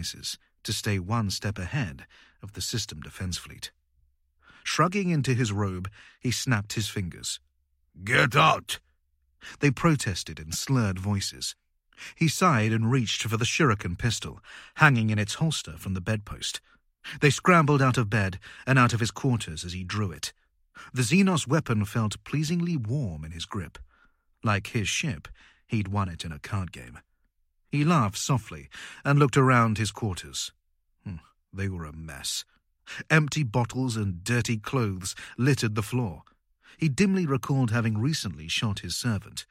devices to stay one step ahead of the system defense fleet. Shrugging into his robe, he snapped his fingers. "Get out!" They protested in slurred voices. He sighed and reached for the shuriken pistol, hanging in its holster from the bedpost. They scrambled out of bed and out of his quarters as he drew it. The Xenos weapon felt pleasingly warm in his grip. Like his ship, he'd won it in a card game. He laughed softly and looked around his quarters. They were a mess. Empty bottles and dirty clothes littered the floor. He dimly recalled having recently shot his servant.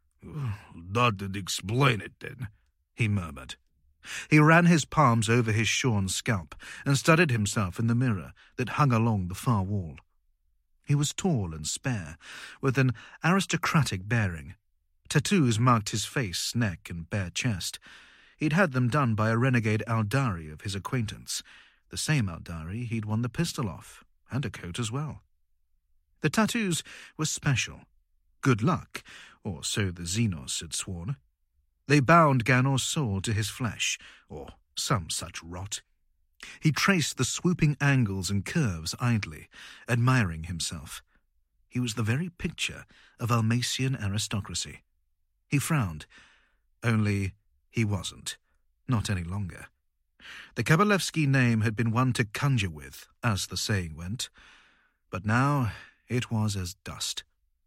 "That'd explain it, then," he murmured. He ran his palms over his shorn scalp and studied himself in the mirror that hung along the far wall. He was tall and spare, with an aristocratic bearing. Tattoos marked his face, neck, and bare chest. He'd had them done by a renegade Aldari of his acquaintance, the same Aldari he'd won the pistol off, and a coat as well. The tattoos were special. Good luck, or so the Xenos had sworn. They bound Ganor's soul to his flesh, or some such rot. He traced the swooping angles and curves idly, admiring himself. He was the very picture of Almacian aristocracy. He frowned. Only he wasn't. Not any longer. The Kabalevsky name had been one to conjure with, as the saying went, but now it was as dust.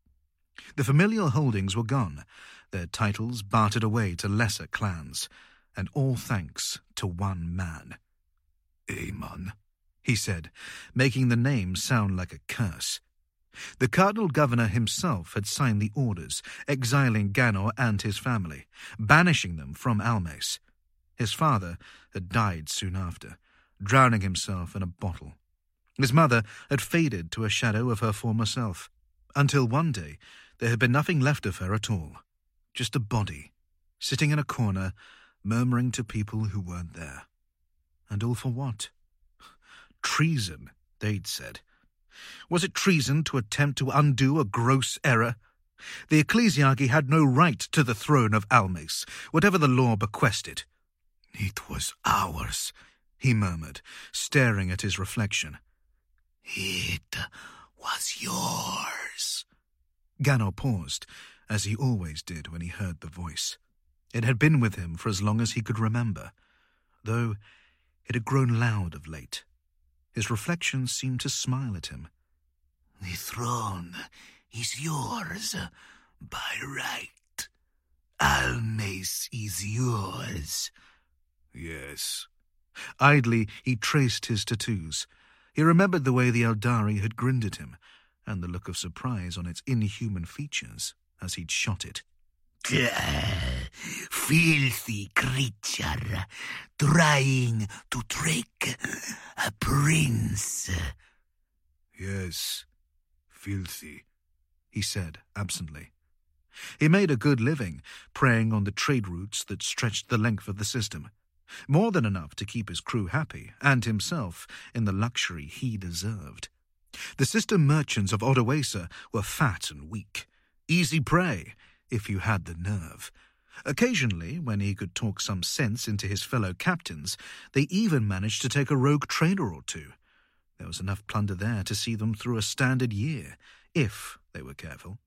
The familial holdings were gone, their titles bartered away to lesser clans, and all thanks to one man. "Amon," he said, making the name sound like a curse. The Cardinal Governor himself had signed the orders, exiling Ganor and his family, banishing them from Almace. His father had died soon after, drowning himself in a bottle. His mother had faded to a shadow of her former self, until one day there had been nothing left of her at all, just a body, sitting in a corner, murmuring to people who weren't there. And all for what? Treason, they'd said. Was it treason to attempt to undo a gross error? The ecclesiarchy had no right to the throne of Almace, whatever the law bequested. "It was ours," he murmured, staring at his reflection. "It was yours." Ganor paused, as he always did when he heard the voice. It had been with him for as long as he could remember, though it had grown loud of late. His reflection seemed to smile at him. "The throne is yours by right. Almace is yours." "Yes." Idly, he traced his tattoos. He remembered the way the Aldari had grinned at him, and the look of surprise on its inhuman features as he'd shot it. "Filthy creature, trying to trick a prince." "Yes, filthy," he said absently. He made a good living, preying on the trade routes that stretched the length of the system. More than enough to keep his crew happy, and himself in the luxury he deserved. The system merchants of Odoacer were fat and weak, easy prey, if you had the nerve. Occasionally, when he could talk some sense into his fellow captains, they even managed to take a rogue trader or two. There was enough plunder there to see them through a standard year, if they were careful.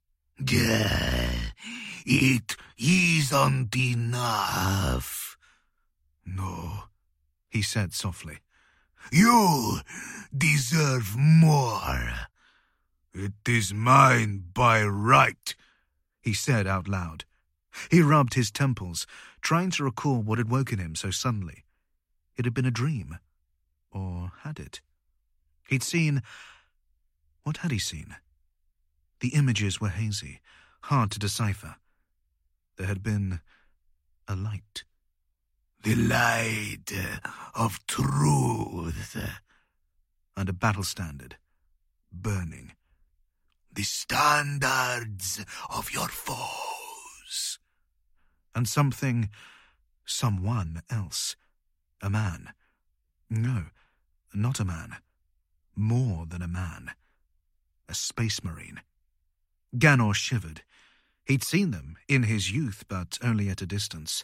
"It isn't enough." "No," he said softly. "You deserve more." "It is mine by right," he said out loud. He rubbed his temples, trying to recall what had woken him so suddenly. It had been a dream. Or had it? He'd seen... What had he seen? The images were hazy, hard to decipher. There had been a light. "The light of truth." And a battle standard, burning. "The standards of your foes." And someone else. A man. No, not a man. More than a man. A space marine. Ganor shivered. He'd seen them in his youth, but only at a distance.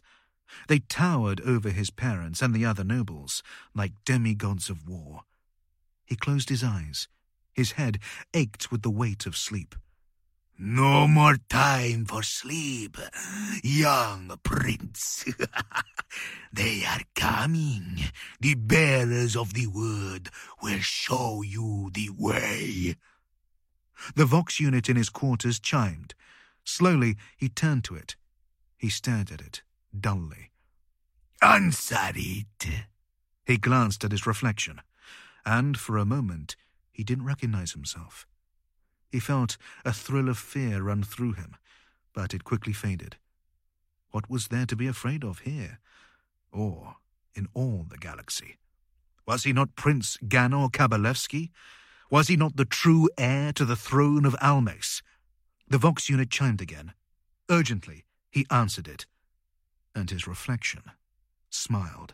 They towered over his parents and the other nobles like demigods of war. He closed his eyes. His head ached with the weight of sleep. No more time for sleep, young prince. They are coming. The bearers of the word will show you the way. The Vox unit in his quarters chimed. Slowly, he turned to it. He stared at it, dully. Answer it. He glanced at his reflection, and for a moment he didn't recognize himself. He felt a thrill of fear run through him, but it quickly faded. What was there to be afraid of here, or in all the galaxy? Was he not Prince Ganor Kabalevsky? Was he not the true heir to the throne of Almes? The Vox unit chimed again. Urgently, he answered it, and his reflection smiled.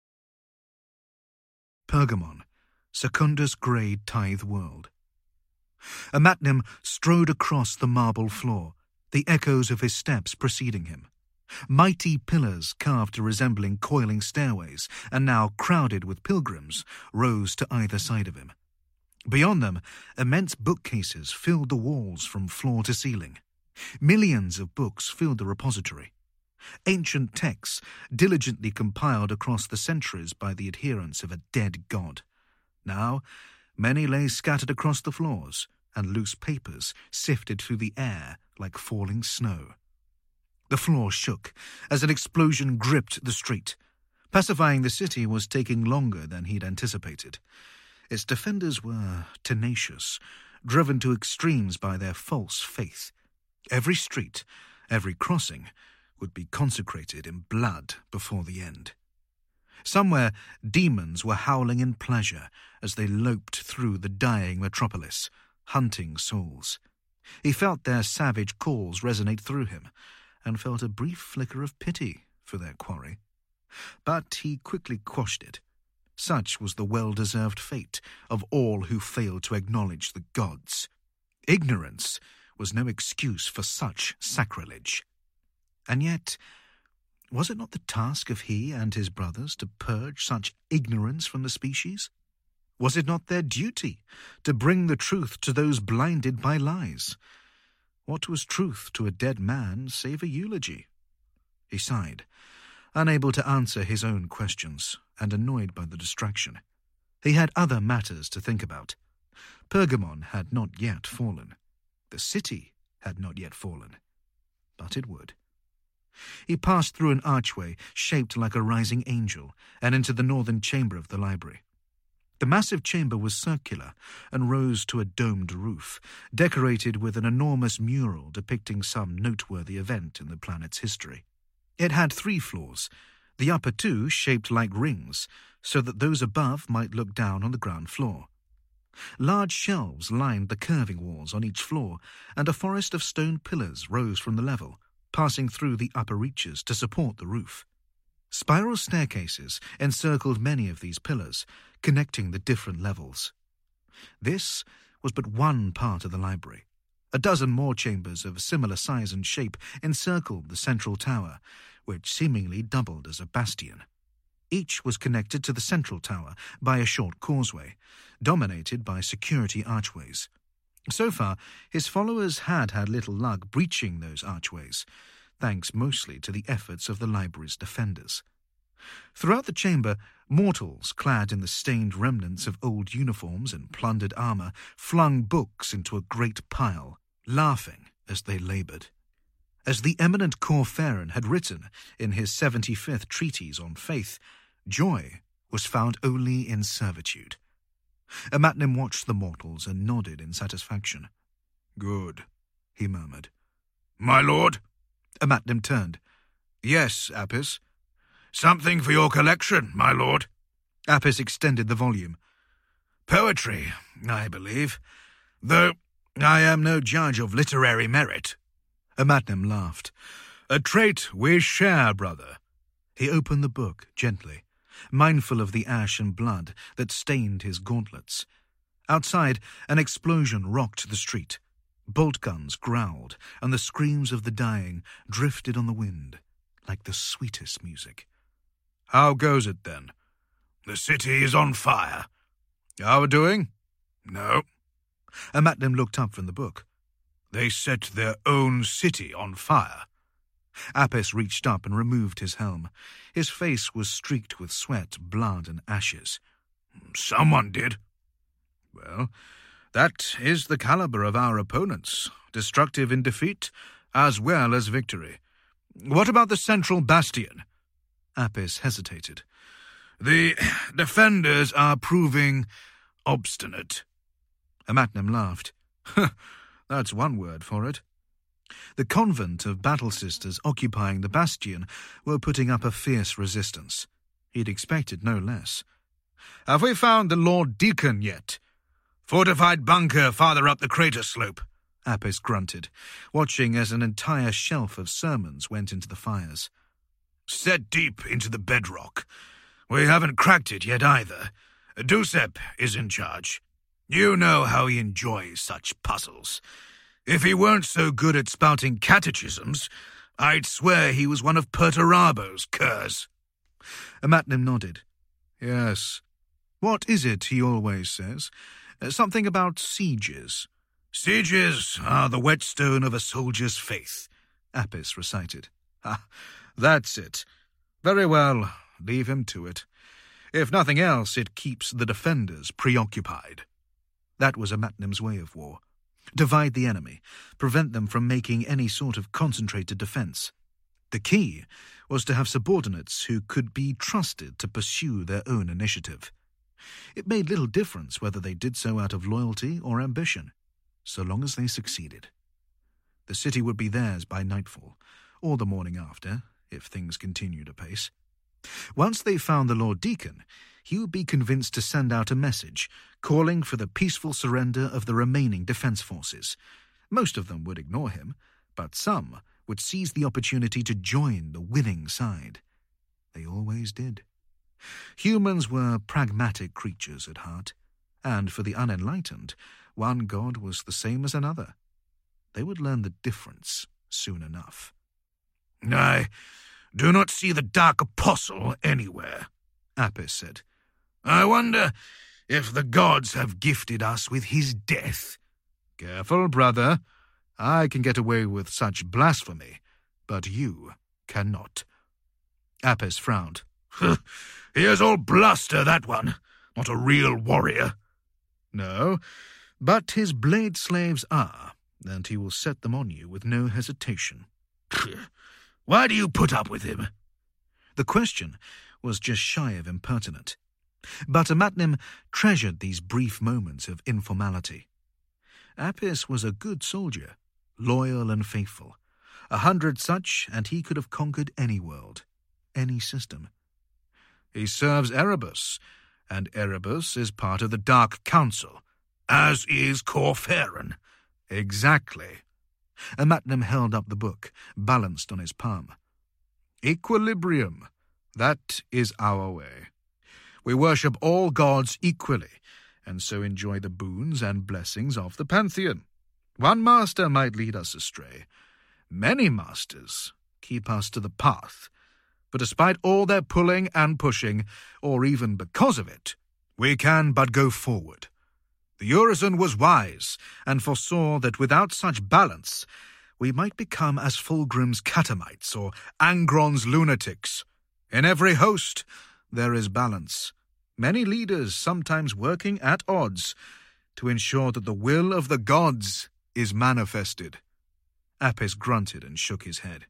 Pergamon, Secundus Grade Tithe World. Amatnim strode across the marble floor, the echoes of his steps preceding him. Mighty pillars carved to resembling coiling stairways, and now crowded with pilgrims, rose to either side of him. Beyond them, immense bookcases filled the walls from floor to ceiling. Millions of books filled the repository. Ancient texts diligently compiled across the centuries by the adherents of a dead god. Now, many lay scattered across the floors, and loose papers sifted through the air like falling snow. The floor shook as an explosion gripped the street. Pacifying the city was taking longer than he'd anticipated. Its defenders were tenacious, driven to extremes by their false faith. Every street, every crossing, would be consecrated in blood before the end. Somewhere, demons were howling in pleasure as they loped through the dying metropolis, hunting souls. He felt their savage calls resonate through him, and felt a brief flicker of pity for their quarry. But he quickly quashed it. Such was the well-deserved fate of all who failed to acknowledge the gods. Ignorance was no excuse for such sacrilege. And yet, was it not the task of he and his brothers to purge such ignorance from the species? Was it not their duty to bring the truth to those blinded by lies? What was truth to a dead man save a eulogy? He sighed, unable to answer his own questions and annoyed by the distraction. He had other matters to think about. Pergamon had not yet fallen. The city had not yet fallen. But it would. He passed through an archway shaped like a rising angel and into the northern chamber of the library. The massive chamber was circular and rose to a domed roof, decorated with an enormous mural depicting some noteworthy event in the planet's history. It had 3 floors, the upper 2 shaped like rings, so that those above might look down on the ground floor. Large shelves lined the curving walls on each floor, and a forest of stone pillars rose from the level, passing through the upper reaches to support the roof. Spiral staircases encircled many of these pillars, connecting the different levels. This was but one part of the library. A dozen more chambers of similar size and shape encircled the central tower, which seemingly doubled as a bastion. Each was connected to the central tower by a short causeway, dominated by security archways. So far, his followers had had little luck breaching those archways, thanks mostly to the efforts of the library's defenders. Throughout the chamber, mortals clad in the stained remnants of old uniforms and plundered armor flung books into a great pile, laughing as they labored. As the eminent Corferan had written in his 75th treatise on faith, joy was found only in servitude. Amatnim watched the mortals and nodded in satisfaction. "Good," he murmured. "My lord?" Amatnim turned. "Yes, Apis." "Something for your collection, my lord." Apis extended the volume. "Poetry, I believe, though I am no judge of literary merit." Amatnim laughed. "A trait we share, brother." He opened the book gently, mindful of the ash and blood that stained his gauntlets. Outside, an explosion rocked the street. Bolt guns growled, and the screams of the dying drifted on the wind. like the sweetest music. "How goes it, then?" "The city is on fire." "Our doing?" "No." Amatnim looked up from the book. "They set their own city on fire." Apis reached up and removed his helm. His face was streaked with sweat, blood, and ashes. "Someone did." "Well, that is the caliber of our opponents, destructive in defeat as well as victory. What about the central bastion?" Apis hesitated. "The defenders are proving obstinate." Amatnim laughed. "That's one word for it." The convent of Battle Sisters occupying the bastion were putting up a fierce resistance. He'd expected no less. "Have we found the Lord Deacon yet?" "Fortified bunker farther up the crater slope," Apis grunted, watching as an entire shelf of sermons went into the fires. "Set deep into the bedrock. We haven't cracked it yet either. Dusep is in charge. You know how he enjoys such puzzles. If he weren't so good at spouting catechisms, I'd swear he was one of Perturabo's curs." Amatnim nodded. "Yes. What is it he always says? Something about sieges." "Sieges are the whetstone of a soldier's faith," Apis recited. "Ah, that's it. Very well, leave him to it. If nothing else, it keeps the defenders preoccupied." That was Amatnim's way of war. Divide the enemy, prevent them from making any sort of concentrated defense. The key was to have subordinates who could be trusted to pursue their own initiative. It made little difference whether they did so out of loyalty or ambition, so long as they succeeded. The city would be theirs by nightfall, or the morning after, if things continued apace. Once they found the Lord Deacon, he would be convinced to send out a message calling for the peaceful surrender of the remaining defense forces. Most of them would ignore him, but some would seize the opportunity to join the winning side. They always did. Humans were pragmatic creatures at heart, and for the unenlightened, one god was the same as another. They would learn the difference soon enough. "I do not see the Dark Apostle anywhere," Apis said. "I wonder if the gods have gifted us with his death." "Careful, brother. I can get away with such blasphemy, but you cannot." Apis frowned. "He is all bluster, that one. Not a real warrior." "No, but his blade slaves are, and he will set them on you with no hesitation." "Why do you put up with him?" The question was just shy of impertinent. But Amatnim treasured these brief moments of informality. Apis was a good soldier, loyal and faithful. 100 such, and he could have conquered any world, any system. He serves Erebus, and Erebus is part of the Dark Council. As is Corferan. Exactly. Amatnim held up the book, balanced on his palm. Equilibrium. That is our way. We worship all gods equally, and so enjoy the boons and blessings of the pantheon. One master might lead us astray. Many masters keep us to the path. But despite all their pulling and pushing, or even because of it, we can but go forward. The Urizen was wise, and foresaw that without such balance, we might become as Fulgrim's catamites or Angron's lunatics. In every host, there is balance. Many leaders sometimes working at odds to ensure that the will of the gods is manifested. Apis grunted and shook his head.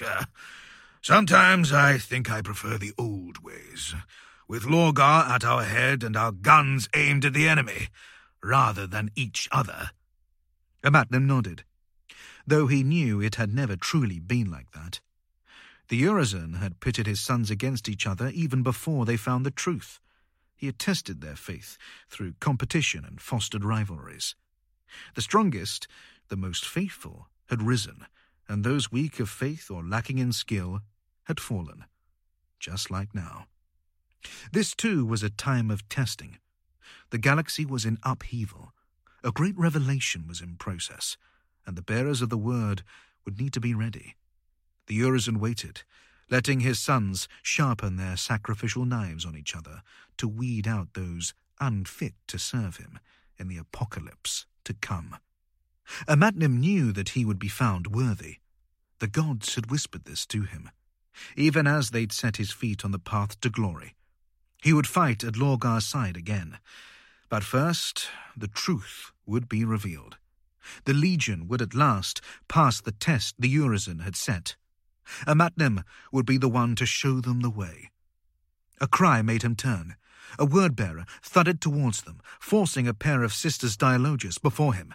Sometimes I think I prefer the old ways, with Lorgar at our head and our guns aimed at the enemy, rather than each other. Amatnim nodded, though he knew it had never truly been like that. The Urizen had pitted his sons against each other even before they found the truth. He had tested their faith through competition and fostered rivalries. The strongest, the most faithful, had risen, and those weak of faith or lacking in skill had fallen, just like now. This, too, was a time of testing. The galaxy was in upheaval. A great revelation was in process, and the bearers of the word would need to be ready. The Urizen waited, letting his sons sharpen their sacrificial knives on each other to weed out those unfit to serve him in the apocalypse to come. Amatnim knew that he would be found worthy. The gods had whispered this to him, even as they'd set his feet on the path to glory. He would fight at Lorgar's side again. But first, the truth would be revealed. The Legion would at last pass the test the Urizen had set. Amatnim would be the one to show them the way. A cry made him turn. A word-bearer thudded towards them, forcing a pair of Sisters Dialogus before him.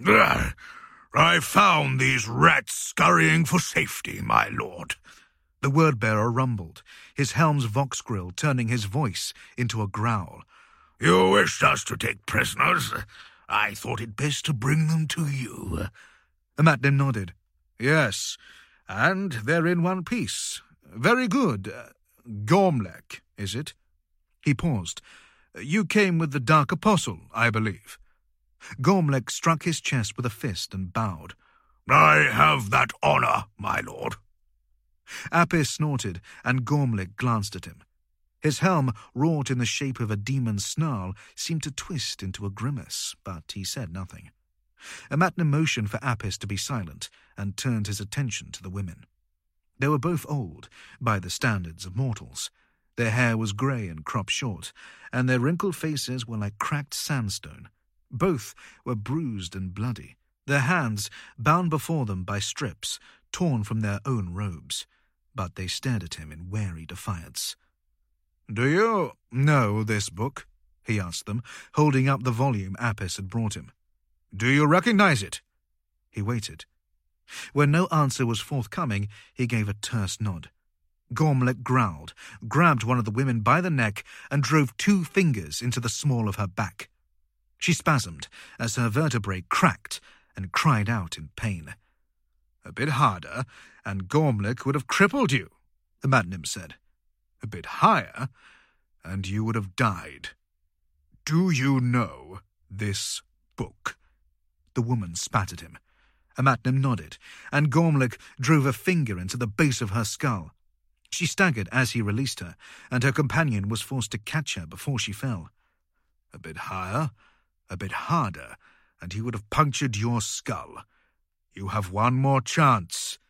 I found these rats scurrying for safety, my lord. The word-bearer rumbled, his helm's vox grill turning his voice into a growl. You wished us to take prisoners. I thought it best to bring them to you. Amatnim nodded. Yes, and they're in one piece. Very good. Gormlek, is it? He paused. You came with the Dark Apostle, I believe. Gormlek struck his chest with a fist and bowed. I have that honour, my lord. Apis snorted, and Gormlek glanced at him. His helm, wrought in the shape of a demon's snarl, seemed to twist into a grimace, but he said nothing. Amatnim motioned for Apis to be silent, and turned his attention to the women. They were both old, by the standards of mortals. Their hair was grey and cropped short, and their wrinkled faces were like cracked sandstone. Both were bruised and bloody, their hands bound before them by strips, torn from their own robes. But they stared at him in wary defiance. "Do you know this book?" he asked them, holding up the volume Apis had brought him. "Do you recognize it?" He waited. When no answer was forthcoming, he gave a terse nod. Gormlek growled, grabbed one of the women by the neck, and drove 2 fingers into the small of her back. She spasmed as her vertebrae cracked and cried out in pain. "A bit harder, and Gormlek would have crippled you," Amatnim said. "A bit higher, and you would have died. Do you know this book?" The woman spat at him. Amatnim nodded, and Gormlek drove a finger into the base of her skull. She staggered as he released her, and her companion was forced to catch her before she fell. "A bit higher, a bit harder, and he would have punctured your skull. You have one more chance.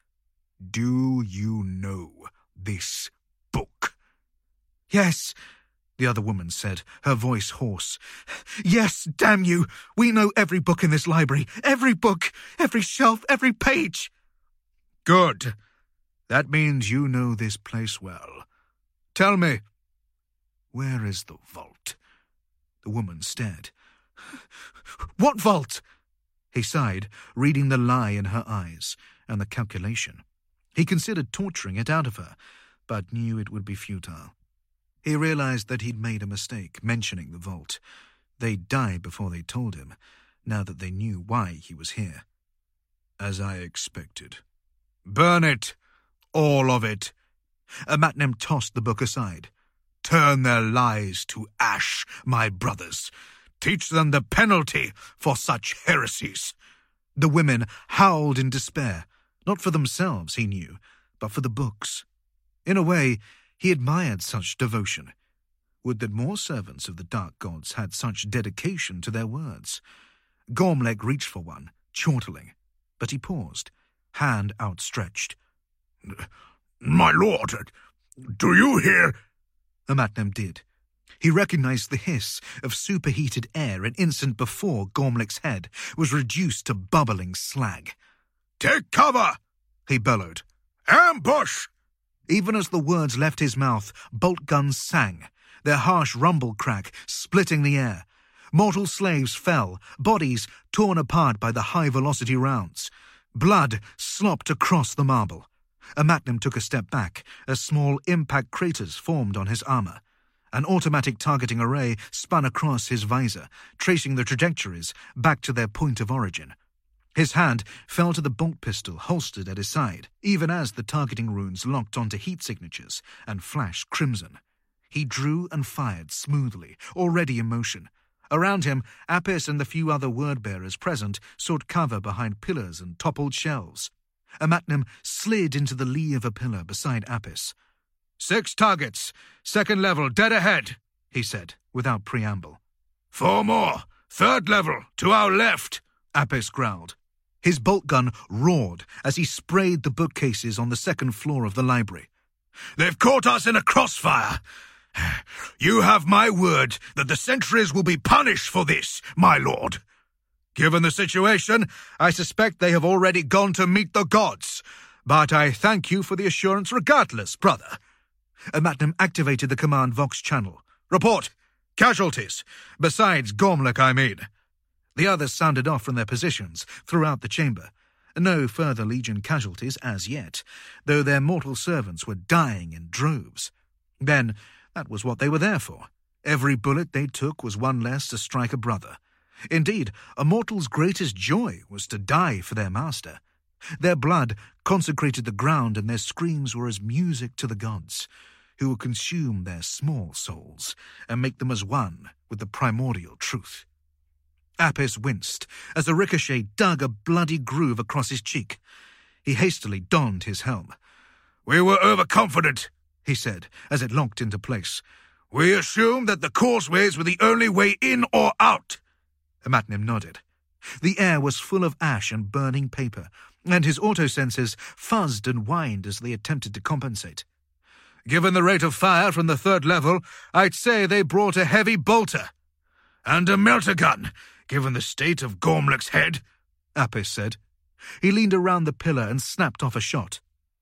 Do you know this book?" "Yes," the other woman said, her voice hoarse. "Yes, damn you! We know every book in this library. Every book, every shelf, every page." "Good. That means you know this place well. Tell me, where is the vault?" The woman stared. "What vault?" He sighed, reading the lie in her eyes and the calculation. He considered torturing it out of her, but knew it would be futile. He realized that he'd made a mistake mentioning the vault. They'd die before they told him, now that they knew why he was here. "As I expected. Burn it! All of it!" Amatnim tossed the book aside. "Turn their lies to ash, my brothers. Teach them the penalty for such heresies." The women howled in despair, not for themselves, he knew, but for the books. In a way, he admired such devotion. Would that more servants of the dark gods had such dedication to their words. Gormlek reached for one, chortling, but he paused, hand outstretched. "My lord, do you hear?" Amatnim did. He recognized the hiss of superheated air an instant before Gormlek's head was reduced to bubbling slag. "Take cover!" he bellowed. "Ambush!" Even as the words left his mouth, bolt guns sang, their harsh rumble crack splitting the air. Mortal slaves fell, bodies torn apart by the high-velocity rounds. Blood slopped across the marble. Amatnim took a step back as small impact craters formed on his armor. An automatic targeting array spun across his visor, tracing the trajectories back to their point of origin. His hand fell to the bolt pistol holstered at his side, even as the targeting runes locked onto heat signatures and flashed crimson. He drew and fired smoothly, already in motion. Around him, Apis and the few other word-bearers present sought cover behind pillars and toppled shelves. Amatnim slid into the lee of a pillar beside Apis. 6 targets, 2nd level, dead ahead, he said, without preamble. 4 more, 3rd level, to our left, Apis growled. His bolt gun roared as he sprayed the bookcases on the 2nd floor of the library. They've caught us in a crossfire. You have my word that the sentries will be punished for this, my lord. Given the situation, I suspect they have already gone to meet the gods. But I thank you for the assurance regardless, brother. Amatnim activated the command Vox channel. Report! Casualties! Besides Gormlek, I mean. The others sounded off from their positions throughout the chamber. No further Legion casualties as yet, though their mortal servants were dying in droves. Then, that was what they were there for. Every bullet they took was one less to strike a brother. Indeed, a mortal's greatest joy was to die for their master. Their blood consecrated the ground, and their screams were as music to the gods, who would consume their small souls and make them as one with the primordial truth. Apis winced as a ricochet dug a bloody groove across his cheek. He hastily donned his helm. We were overconfident, he said, as it locked into place. We assumed that the causeways were the only way in or out. Amatnim nodded. The air was full of ash and burning paper, and his autosensors fuzzed and whined as they attempted to compensate. Given the rate of fire from the 3rd level, I'd say they brought a heavy bolter. And a melter gun, given the state of Gormlek's head, Apis said. He leaned around the pillar and snapped off a shot.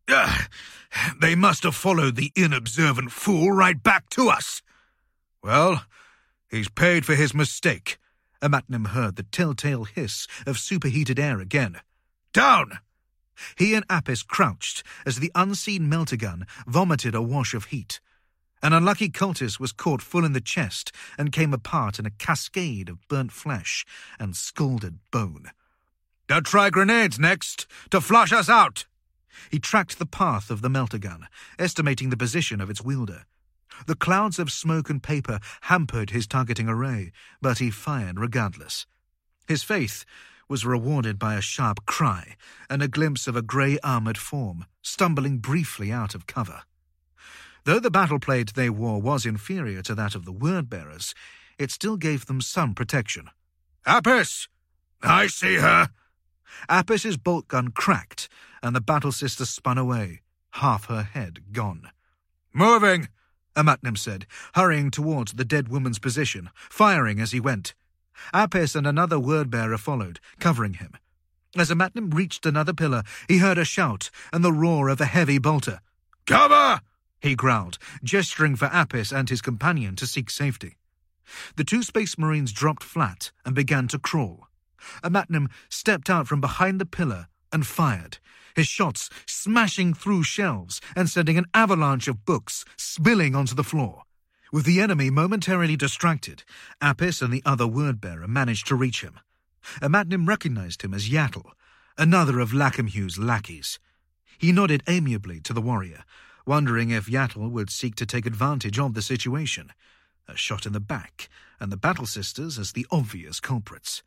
They must have followed the inobservant fool right back to us. Well, he's paid for his mistake. Amatnim heard the telltale hiss of superheated air again. Down! He and Apis crouched as the unseen melter gun vomited a wash of heat. An unlucky cultist was caught full in the chest and came apart in a cascade of burnt flesh and scalded bone. They'll try grenades next, to flush us out. He tracked the path of the melter gun, estimating the position of its wielder. The clouds of smoke and paper hampered his targeting array, but he fired regardless. His faith was rewarded by a sharp cry and a glimpse of a grey-armoured form stumbling briefly out of cover. Though the battleplate they wore was inferior to that of the word-bearers, it still gave them some protection. Apis! I see her! Apis's bolt gun cracked, and the battle sister spun away, half her head gone. Moving! Amatnim said, hurrying towards the dead woman's position, firing as he went. Apis and another word-bearer followed, covering him. As Amatnim reached another pillar, he heard a shout and the roar of a heavy bolter. Cover! He growled, gesturing for Apis and his companion to seek safety. The 2 space marines dropped flat and began to crawl. Amatnim stepped out from behind the pillar and fired, his shots smashing through shelves and sending an avalanche of books spilling onto the floor. With the enemy momentarily distracted, Apis and the other word-bearer managed to reach him. Amatnim recognized him as Yattl, another of Lakemhu's lackeys. He nodded amiably to the warrior, wondering if Yattl would seek to take advantage of the situation. A shot in the back, and the Battle Sisters as the obvious culprits.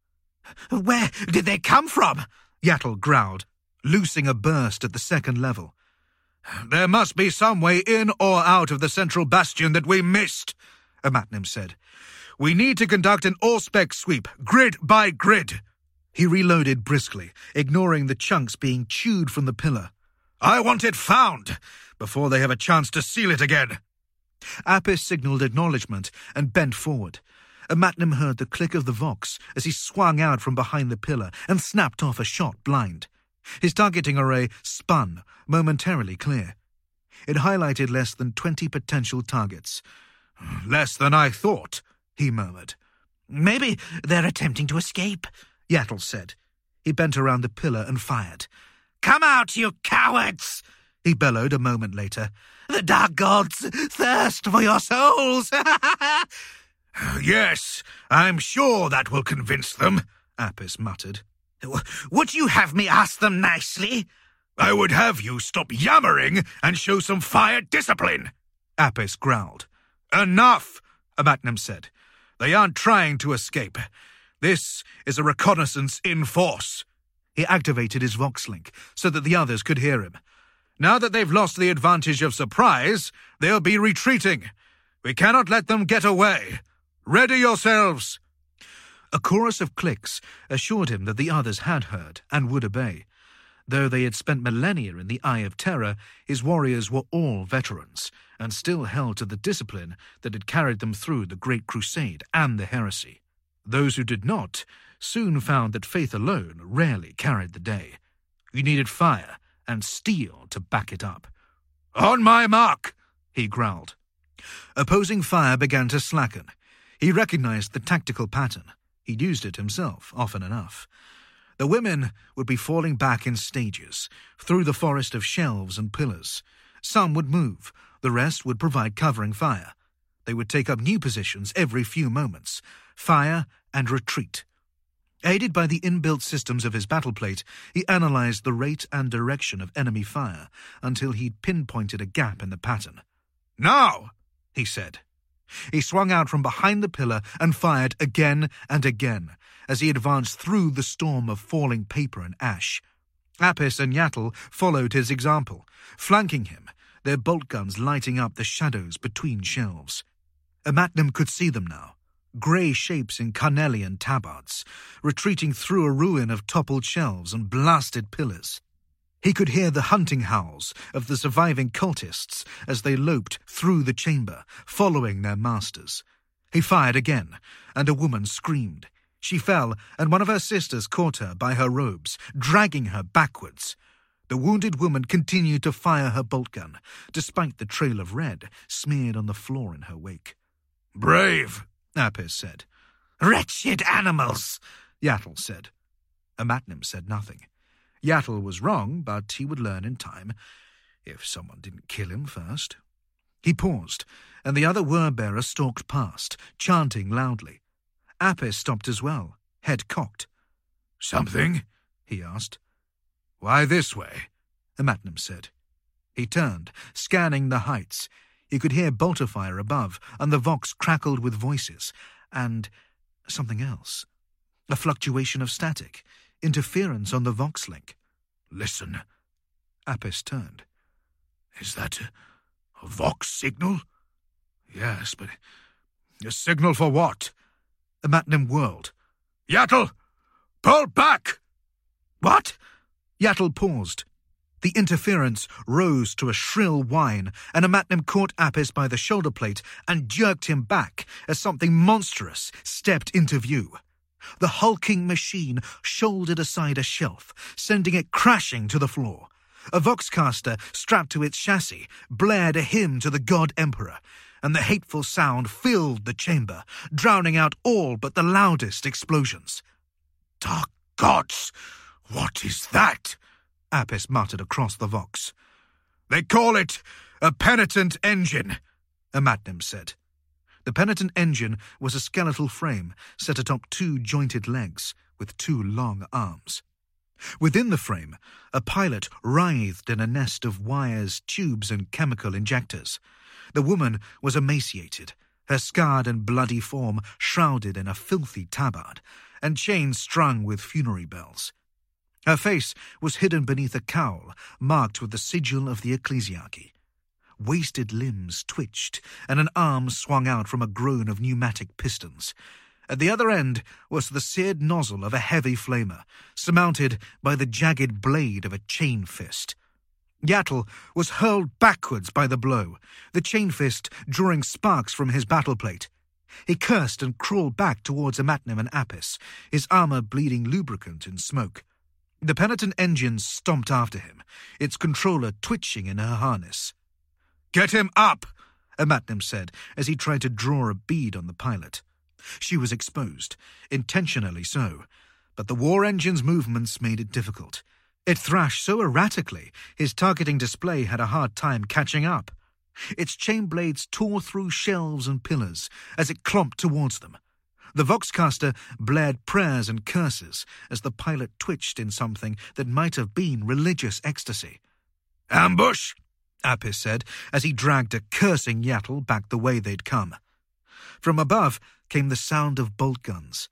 Where did they come from? Yattl growled, loosing a burst at the 2nd level. There must be some way in or out of the central bastion that we missed, Amatnim said. We need to conduct an all-spec sweep, grid by grid. He reloaded briskly, ignoring the chunks being chewed from the pillar. I want it found, before they have a chance to seal it again. Apis signalled acknowledgement and bent forward. Amatnim heard the click of the Vox as he swung out from behind the pillar and snapped off a shot blind. His targeting array spun, momentarily clear. It highlighted less than 20 potential targets. Less than I thought, he murmured. Maybe they're attempting to escape, Yattl said. He bent around the pillar and fired. Come out, you cowards! He bellowed a moment later. The dark gods thirst for your souls! Yes, I'm sure that will convince them, Apis muttered. Would you have me ask them nicely? I would have you stop yammering and show some fire discipline, Apis growled. Enough, Amatnim said. They aren't trying to escape. This is a reconnaissance in force. He activated his Vox-link so that the others could hear him. "Now that they've lost the advantage of surprise, they'll be retreating. We cannot let them get away. Ready yourselves!" A chorus of clicks assured him that the others had heard and would obey. Though they had spent millennia in the Eye of Terror, his warriors were all veterans and still held to the discipline that had carried them through the Great Crusade and the Heresy. Those who did not soon found that faith alone rarely carried the day. You needed fire and steel to back it up. "On my mark!" he growled. Opposing fire began to slacken. He recognized the tactical pattern. He'd used it himself often enough. The women would be falling back in stages, through the forest of shelves and pillars. Some would move, the rest would provide covering fire. They would take up new positions every few moments, fire and retreat. Aided by the inbuilt systems of his battleplate, he analyzed the rate and direction of enemy fire until he'd pinpointed a gap in the pattern. "Now!" he said. He swung out from behind the pillar and fired again and again as he advanced through the storm of falling paper and ash. Apis and Yatul followed his example, flanking him, their bolt guns lighting up the shadows between shelves. Amatnim could see them now, grey shapes in carnelian tabards, retreating through a ruin of toppled shelves and blasted pillars. He could hear the hunting howls of the surviving cultists as they loped through the chamber, following their masters. He fired again, and a woman screamed. She fell, and one of her sisters caught her by her robes, dragging her backwards. The wounded woman continued to fire her bolt gun, despite the trail of red smeared on the floor in her wake. "Brave," Apis said. "Wretched animals," Yatul said. Amatnim said nothing. Yatul was wrong, but he would learn in time, if someone didn't kill him first. He paused, and the other word-bearer stalked past, chanting loudly. Apis stopped as well, head cocked. "Something?" he asked. "Why this way?" Amatnim said. He turned, scanning the heights. He could hear bolter fire above, and the Vox crackled with voices, and something else. A fluctuation of static, interference on the Vox link. "Listen." Apis turned. "Is that a Vox signal?" "Yes, but a signal for what?" Amatnim whirled. "Yatul! Pull back!" "What?" Yatul paused. The interference rose to a shrill whine, and Amatnim caught Apis by the shoulder plate and jerked him back as something monstrous stepped into view. The hulking machine shouldered aside a shelf, sending it crashing to the floor. A Voxcaster strapped to its chassis blared a hymn to the God Emperor, and the hateful sound filled the chamber, drowning out all but the loudest explosions. "Dark gods! What is that?" Apis muttered across the Vox. "They call it a penitent engine," Amatnim said. The penitent engine was a skeletal frame set atop two jointed legs with two long arms. Within the frame, a pilot writhed in a nest of wires, tubes, and chemical injectors. The woman was emaciated, her scarred and bloody form shrouded in a filthy tabard, and chains strung with funerary bells. Her face was hidden beneath a cowl marked with the sigil of the ecclesiarchy. Wasted limbs twitched, and an arm swung out from a groan of pneumatic pistons. At the other end was the seared nozzle of a heavy flamer, surmounted by the jagged blade of a chain fist. Yatul was hurled backwards by the blow, the chain fist drawing sparks from his battleplate. He cursed and crawled back towards Amatnim and Apis, his armor bleeding lubricant and smoke. The penitent engine stomped after him, its controller twitching in her harness. "Get him up!" Amatnim said as he tried to draw a bead on the pilot. She was exposed, intentionally so, but the war engine's movements made it difficult. It thrashed so erratically, his targeting display had a hard time catching up. Its chain blades tore through shelves and pillars as it clomped towards them. The Voxcaster blared prayers and curses as the pilot twitched in something that might have been religious ecstasy. "Ambush!" Apis said as he dragged a cursing Yatul back the way they'd come. From above came the sound of bolt guns.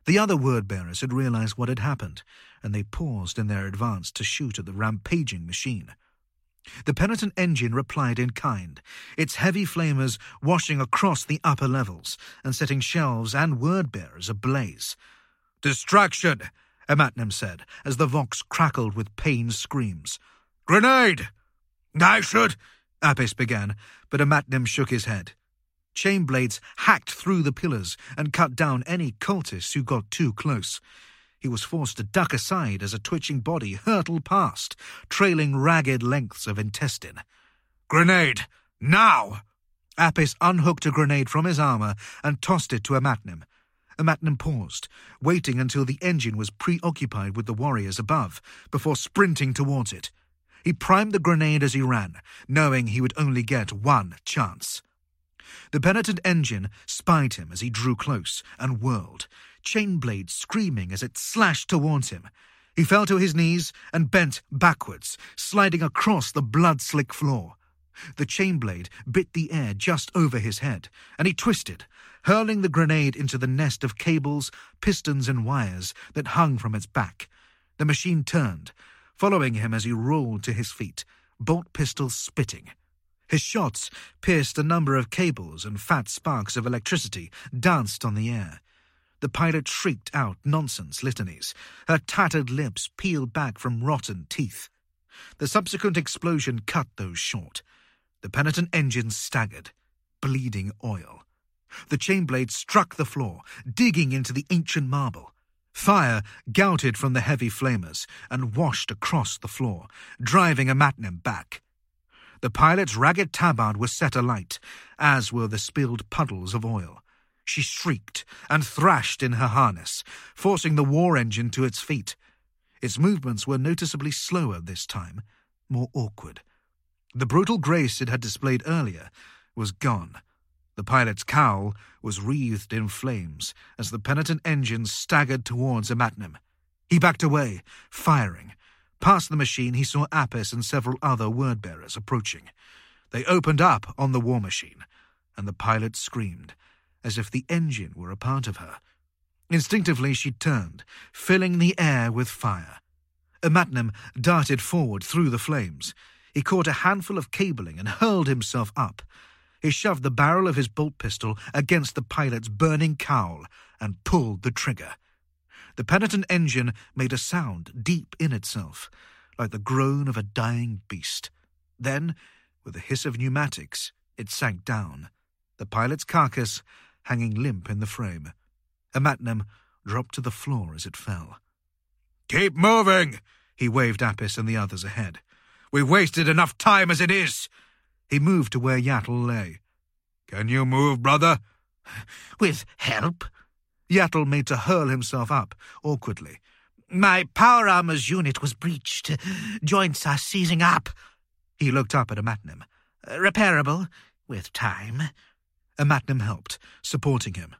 The other word-bearers had realized what had happened, and they paused in their advance to shoot at the rampaging machine. The penitent engine replied in kind, its heavy flamers washing across the upper levels and setting shelves and word-bearers ablaze. "Distraction," Amatnim said, as the Vox crackled with pained screams. "Grenade!" "I should—" Apis began, but Amatnim shook his head. Chain blades hacked through the pillars and cut down any cultists who got too close. He was forced to duck aside as a twitching body hurtled past, trailing ragged lengths of intestine. "Grenade! Now!" Apis unhooked a grenade from his armor and tossed it to Amatnim. Amatnim paused, waiting until the engine was preoccupied with the warriors above, before sprinting towards it. He primed the grenade as he ran, knowing he would only get one chance. The penitent engine spied him as he drew close and whirled, chainblade screaming as it slashed towards him. He fell to his knees and bent backwards, sliding across the blood-slick floor. The chainblade bit the air just over his head, and he twisted, hurling the grenade into the nest of cables, pistons and wires that hung from its back. The machine turned, following him as he rolled to his feet, bolt pistols spitting. His shots pierced a number of cables, and fat sparks of electricity danced on the air. The pilot shrieked out nonsense litanies, her tattered lips peeled back from rotten teeth. The subsequent explosion cut those short. The penitent engine staggered, bleeding oil. The chainblade struck the floor, digging into the ancient marble. Fire gouted from the heavy flamers and washed across the floor, driving Amatnim back. The pilot's ragged tabard was set alight, as were the spilled puddles of oil. She shrieked and thrashed in her harness, forcing the war engine to its feet. Its movements were noticeably slower this time, more awkward. The brutal grace it had displayed earlier was gone. The pilot's cowl was wreathed in flames as the penitent engine staggered towards Amatnim. He backed away, firing. Past the machine, he saw Apis and several other word-bearers approaching. They opened up on the war machine, and the pilot screamed, as if the engine were a part of her. Instinctively, she turned, filling the air with fire. Amatnim darted forward through the flames. He caught a handful of cabling and hurled himself up. He shoved the barrel of his bolt pistol against the pilot's burning cowl and pulled the trigger. The penitent engine made a sound deep in itself, like the groan of a dying beast. Then, with a hiss of pneumatics, it sank down, the pilot's carcass hanging limp in the frame. Amatnim dropped to the floor as it fell. "Keep moving!" He waved Apis and the others ahead. "We've wasted enough time as it is." He moved to where Yatul lay. "Can you move, brother?" "With help?" Yatul made to hurl himself up, awkwardly. "My power armor's unit was breached. Joints are seizing up." He looked up at Amatnim. "Repairable, with time." Amatnim helped, supporting him.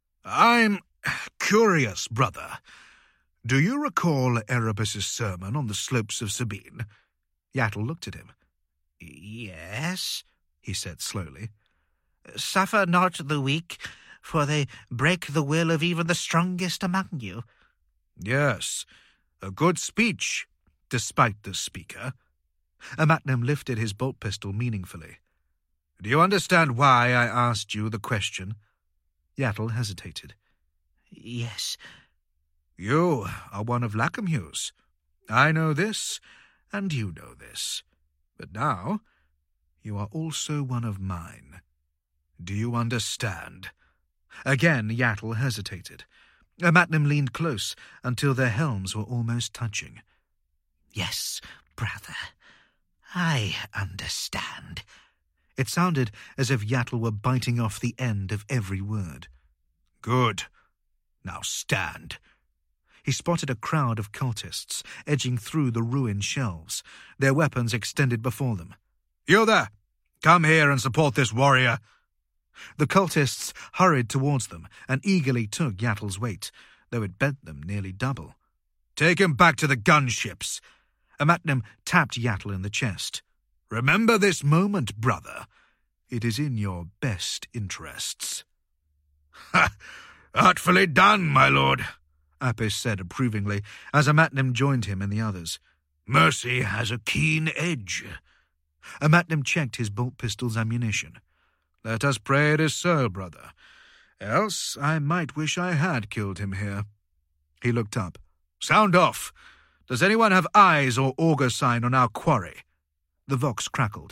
"I'm curious, brother. Do you recall Erebus's sermon on the slopes of Sabine?" Yatul looked at him. "Yes," he said slowly. "Suffer not the weak, for they break the will of even the strongest among you." "Yes, a good speech, despite the speaker." Amatnim lifted his bolt pistol meaningfully. "Do you understand why I asked you the question?" Yatul hesitated. "Yes." "You are one of Lacamhu's. I know this, and you know this. But now, you are also one of mine. Do you understand?" Again, Yatul hesitated. Amatnim leaned close until their helms were almost touching. "Yes, brother, I understand." It sounded as if Yatul were biting off the end of every word. "Good. Now stand." He spotted a crowd of cultists edging through the ruined shelves, their weapons extended before them. "You there! Come here and support this warrior." The cultists hurried towards them and eagerly took Yatul's weight, though it bent them nearly double. "Take him back to the gunships." Amatnim tapped Yatul in the chest. "Remember this moment, brother. It is in your best interests." "Ha! Artfully done, my lord, Apis said approvingly, as Amatnim joined him and the others. Mercy has a keen edge. Amatnim checked his bolt pistol's ammunition. Let us pray it is so, brother. Else I might wish I had killed him here. He looked up. Sound off! Does anyone have eyes or auger sign on our quarry? The Vox crackled.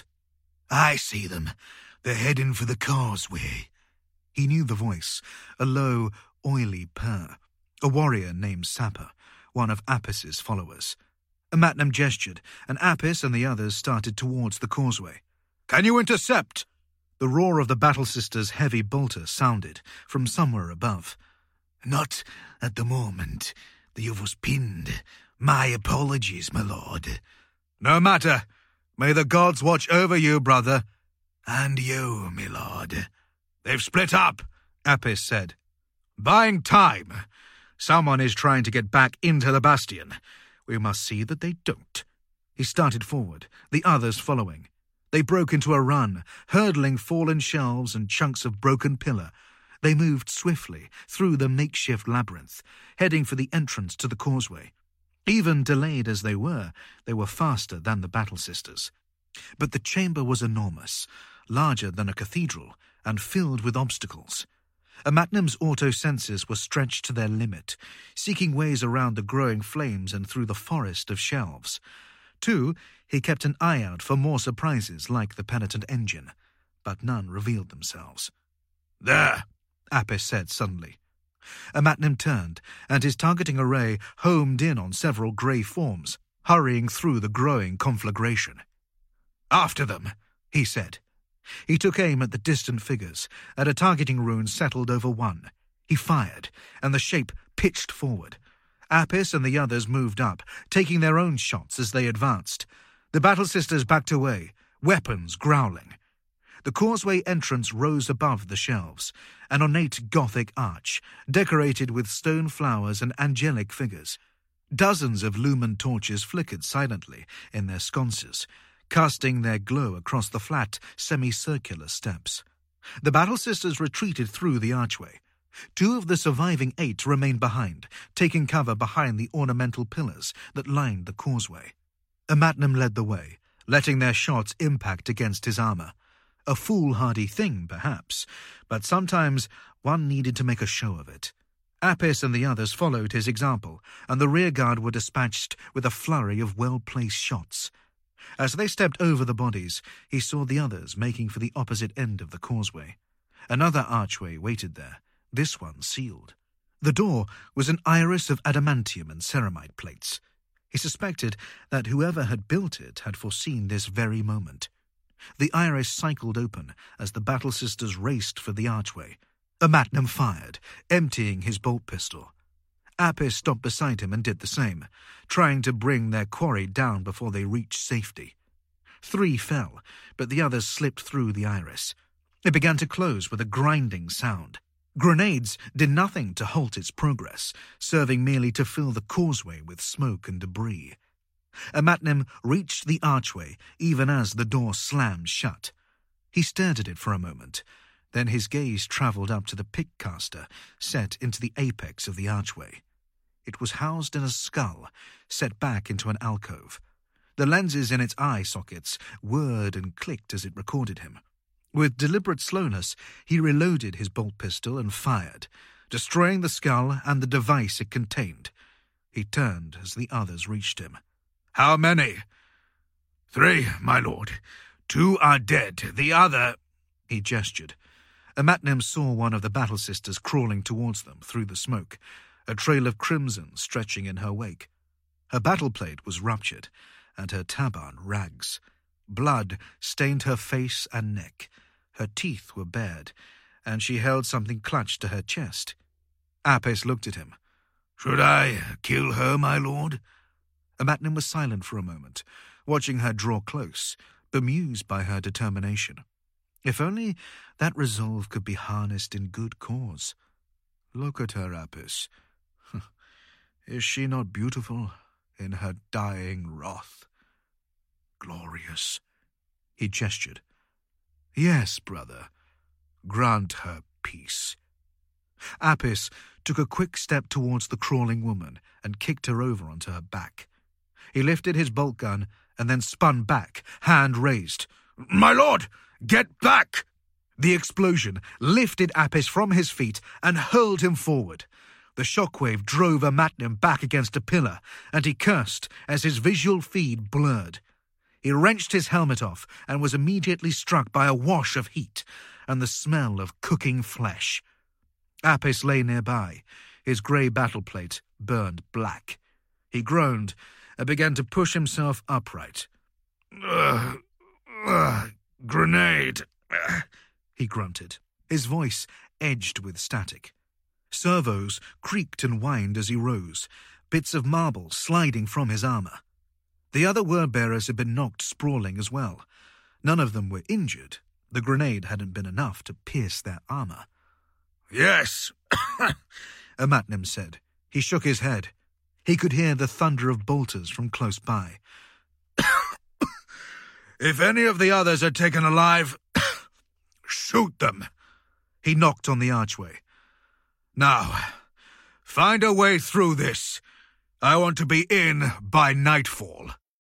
I see them. They're heading for the causeway. He knew the voice, a low, oily purr. A warrior named Sapper, one of Apis's followers. Amatnim gestured, and Apis and the others started towards the causeway. Can you intercept? The roar of the Battle Sisters' heavy bolter sounded from somewhere above. Not at the moment. The was pinned. My apologies, my lord. No matter. May the gods watch over you, brother. And you, my lord. They've split up, Apis said. Buying time. Someone is trying to get back into the bastion. We must see that they don't. He started forward, the others following. They broke into a run, hurdling fallen shelves and chunks of broken pillar. They moved swiftly through the makeshift labyrinth, heading for the entrance to the causeway. Even delayed as they were faster than the Battle Sisters. But the chamber was enormous, larger than a cathedral, and filled with obstacles. Amatnim's auto-senses were stretched to their limit, seeking ways around the growing flames and through the forest of shelves. Too, he kept an eye out for more surprises like the penitent engine, but none revealed themselves. There, Apis said suddenly. Amatnim turned, and his targeting array homed in on several grey forms, hurrying through the growing conflagration. After them, he said. He took aim at the distant figures, and a targeting rune settled over one. He fired, and the shape pitched forward. Apis and the others moved up, taking their own shots as they advanced. The Battle Sisters backed away, weapons growling. The causeway entrance rose above the shelves, an ornate Gothic arch, decorated with stone flowers and angelic figures. Dozens of lumen torches flickered silently in their sconces, casting their glow across the flat, semicircular steps. The Battle Sisters retreated through the archway. 2 of the surviving 8 remained behind, taking cover behind the ornamental pillars that lined the causeway. Amatnim led the way, letting their shots impact against his armor. A foolhardy thing, perhaps, but sometimes one needed to make a show of it. Apis and the others followed his example, and the rearguard were dispatched with a flurry of well-placed shots. As they stepped over the bodies, he saw the others making for the opposite end of the causeway. Another archway waited there, this one sealed. The door was an iris of adamantium and ceramite plates. He suspected that whoever had built it had foreseen this very moment. The iris cycled open as the Battle Sisters raced for the archway. Amatnim fired, emptying his bolt pistol. Apis stopped beside him and did the same, trying to bring their quarry down before they reached safety. 3 fell, but the others slipped through the iris. It began to close with a grinding sound. Grenades did nothing to halt its progress, serving merely to fill the causeway with smoke and debris. Amatnim reached the archway even as the door slammed shut. He stared at it for a moment. Then his gaze travelled up to the pickcaster set into the apex of the archway. It was housed in a skull, set back into an alcove. The lenses in its eye sockets whirred and clicked as it recorded him. With deliberate slowness, he reloaded his bolt pistol and fired, destroying the skull and the device it contained. He turned as the others reached him. How many? 3, my lord. 2 are dead. The other... He gestured. Amatnim saw one of the Battle Sisters crawling towards them through the smoke, a trail of crimson stretching in her wake. Her battle plate was ruptured, and her tabarn rags. Blood stained her face and neck. Her teeth were bared, and she held something clutched to her chest. Apis looked at him. Should I kill her, my lord? Amatnim was silent for a moment, watching her draw close, bemused by her determination. If only that resolve could be harnessed in good cause. Look at her, Apis. Is she not beautiful in her dying wrath? Glorious. He gestured. Yes, brother. Grant her peace. Apis took a quick step towards the crawling woman and kicked her over onto her back. He lifted his bolt gun and then spun back, hand raised. "My lord, get back!" The explosion lifted Apis from his feet and hurled him forward. The shockwave drove Amatnim back against a pillar, and he cursed as his visual feed blurred. He wrenched his helmet off and was immediately struck by a wash of heat and the smell of cooking flesh. Apis lay nearby, his grey battleplate burned black. He groaned and began to push himself upright. Grenade, he grunted, his voice edged with static. Servos creaked and whined as he rose, bits of marble sliding from his armour. The other word-bearers had been knocked sprawling as well. None of them were injured. The grenade hadn't been enough to pierce their armour. "Yes," Amatnim said. He shook his head. He could hear the thunder of bolters from close by. "If any of the others are taken alive, shoot them." He knocked on the archway. "Now, find a way through this. I want to be in by nightfall."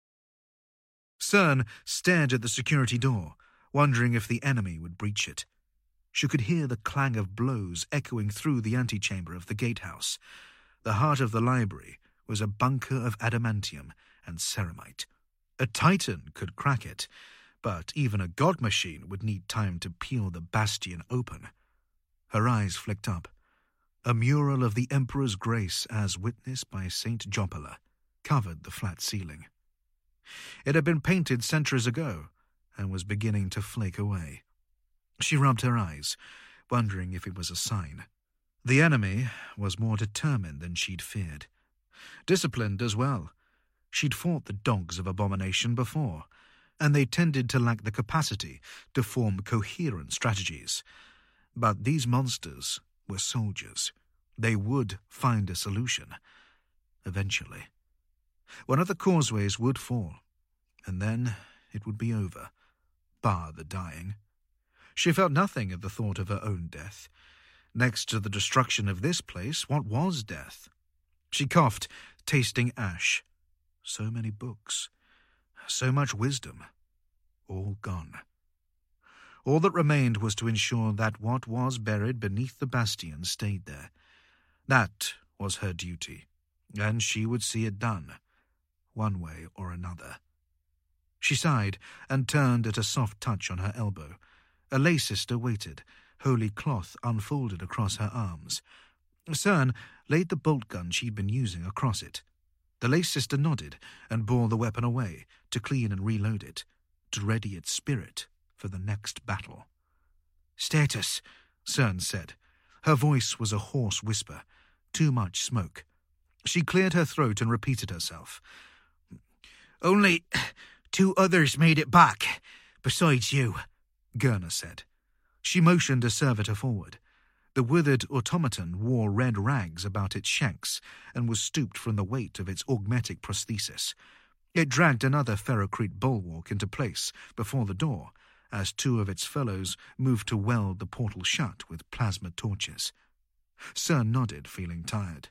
Cern stared at the security door, wondering if the enemy would breach it. She could hear the clang of blows echoing through the antechamber of the gatehouse. The heart of the library was a bunker of adamantium and ceramite. A titan could crack it, but even a god machine would need time to peel the bastion open. Her eyes flicked up. A mural of the Emperor's Grace, as witnessed by Saint Jopala, covered the flat ceiling. It had been painted centuries ago and was beginning to flake away. She rubbed her eyes, wondering if it was a sign. The enemy was more determined than she'd feared. Disciplined as well. She'd fought the dogs of abomination before, and they tended to lack the capacity to form coherent strategies. But these monsters were soldiers. They would find a solution. Eventually. One of the causeways would fall, and then it would be over, bar the dying. She felt nothing at the thought of her own death. Next to the destruction of this place, what was death? She coughed, tasting ash. So many books, so much wisdom, all gone. All that remained was to ensure that what was buried beneath the bastion stayed there. That was her duty, and she would see it done, one way or another. She sighed and turned at a soft touch on her elbow. A lay sister waited, holy cloth unfolded across her arms. Cern laid the bolt gun she'd been using across it. The lay sister nodded and bore the weapon away to clean and reload it, to ready its spirit for the next battle. "Status," Cern said. Her voice was a hoarse whisper, too much smoke. She cleared her throat and repeated herself. "Only 2 others made it back, besides you," Gurna said. She motioned a servitor forward. The withered automaton wore red rags about its shanks and was stooped from the weight of its augmetic prosthesis. It dragged another ferrocrete bulwark into place before the door, as 2 of its fellows moved to weld the portal shut with plasma torches. Cern nodded, feeling tired.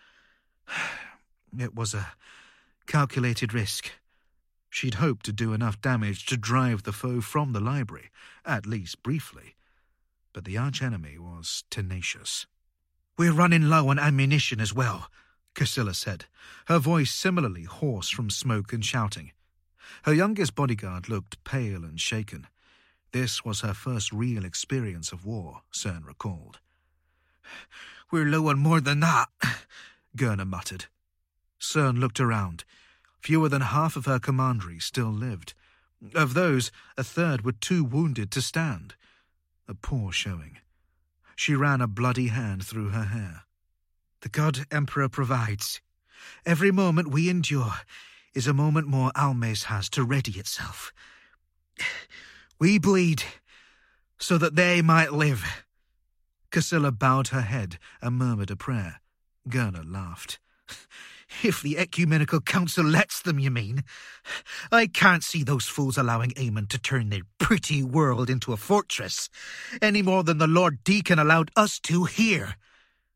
It was a calculated risk. She'd hoped to do enough damage to drive the foe from the library, at least briefly. But the archenemy was tenacious. "We're running low on ammunition as well," Casilla said, her voice similarly hoarse from smoke and shouting. Her youngest bodyguard looked pale and shaken. This was her first real experience of war, Cern recalled. "We're low on more than that," Gurna muttered. Cern looked around. Fewer than half of her commandery still lived. Of those, 1/3 were too wounded to stand. A poor showing. She ran a bloody hand through her hair. "The God Emperor provides. Every moment we endure is a moment more Almes has to ready itself. We bleed so that they might live." Casilla bowed her head and murmured a prayer. Gurna laughed. "If the Ecumenical Council lets them, you mean? I can't see those fools allowing Aemon to turn their pretty world into a fortress, any more than the Lord Deacon allowed us to here."